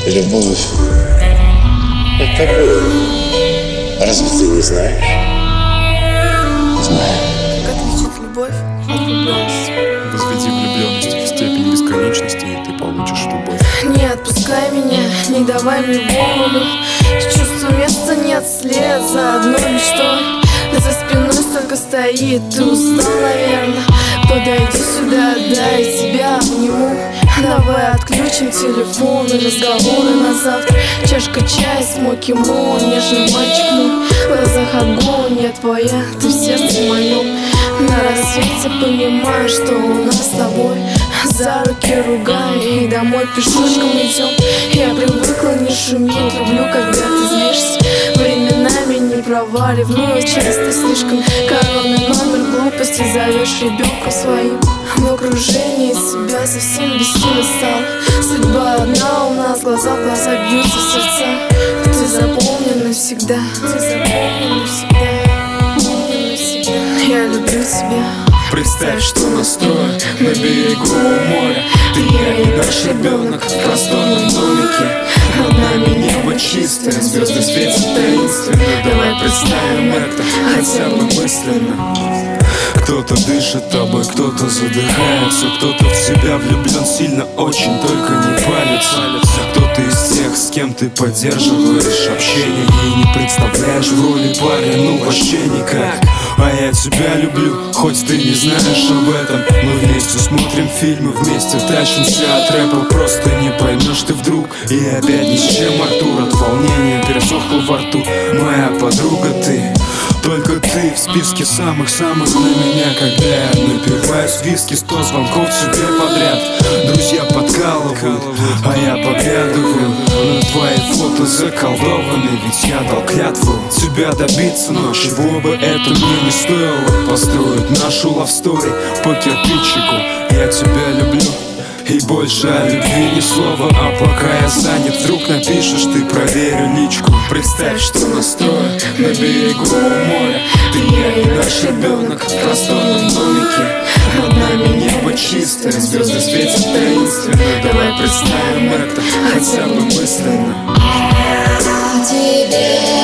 Любовь — это боль. Разве ты не знаешь? Знаю. Как отличить любовь от влюбленности? Возведи влюбленность в степень бесконечности, и ты получишь любовь. Не отпускай меня, не давай мне волю. Чувству места нет, след за одной мечтой. За спиной столько стоит, ты устал, наверное. Подойди сюда, дай тебя обниму. Давай отключим телефон и разговоры на завтра. Чашка чая, смоки мол, нежный мальчик мой. В глазах огонь, я твоя, ты в сердце моем. На рассвете понимаю, что у нас с тобой. За руки ругаем и домой пешочком идем. Я привыкла не шуметь, люблю, когда ты злишься. Временами не проваливаю, часто слишком. Коронный номер глупости зовешь ребенком своим. В окружении себя совсем бессильно стал. Судьба одна у нас, глаза в глаза бьются сердца. Ты запомни навсегда, ты запомни навсегда. Я люблю тебя. Представь, что настроен на берегу моря. Ты, я и наш ребенок в просторном домике. Над нами небо чистое, звезды светят таинственно. Давай представим это хотя бы мысленно. Кто-то дышит тобой, кто-то задыхается. Кто-то в себя влюблен сильно очень, только не палится. Кто-то из тех, с кем ты поддерживаешь общение и не представляешь в роли парня, ну вообще никак. А я тебя люблю, хоть ты не знаешь об этом. Мы вместе смотрим фильмы, вместе тащимся от рэпа. Просто не поймешь ты вдруг. И опять ни с чем, Артур, от волнения пересохло во рту. Моя подруга ты, только ты в списке самых-самых на меня. Когда я напиваюсь виски, 100 звонков тебе подряд. Друзья подкалывают, а я поглядываю на твои фото заколдованы. Ведь я дал клятву тебя добиться, но чего бы это мне не стоило. Построить нашу лавстори по кирпичику. Я тебя люблю и больше о любви ни слова. А пока я занят, вдруг напишешь, ты проверю личку. Представь, что настроен на берегу моря. Ты, я и наш ребенок в просторном домике. Над нами небо чистое, звезды светят таинственно. Давай представим это хотя бы мысленно. Тебе